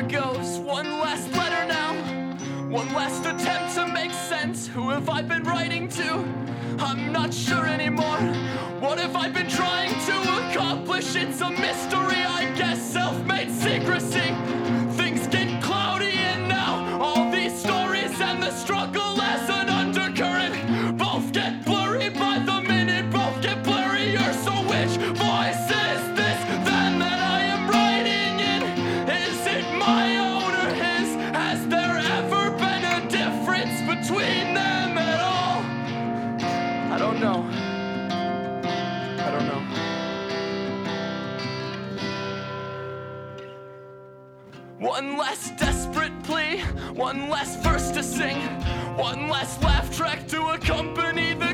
here goes. One last letter now, one last attempt to make sense. Who have I been writing to? I'm not sure anymore. What have I been trying to accomplish? It's a mystery, I guess. Self-made secrecy. Things get cloudy and now all these stories and the struggle as an undercurrent both get blurry by the minute, both get blurrier. So which voice is this then that I am writing in? Is it my own or his? Has there ever been a difference between them at all? I don't know. I don't know. One less desperate plea, one less verse to sing, one less laugh track to accompany the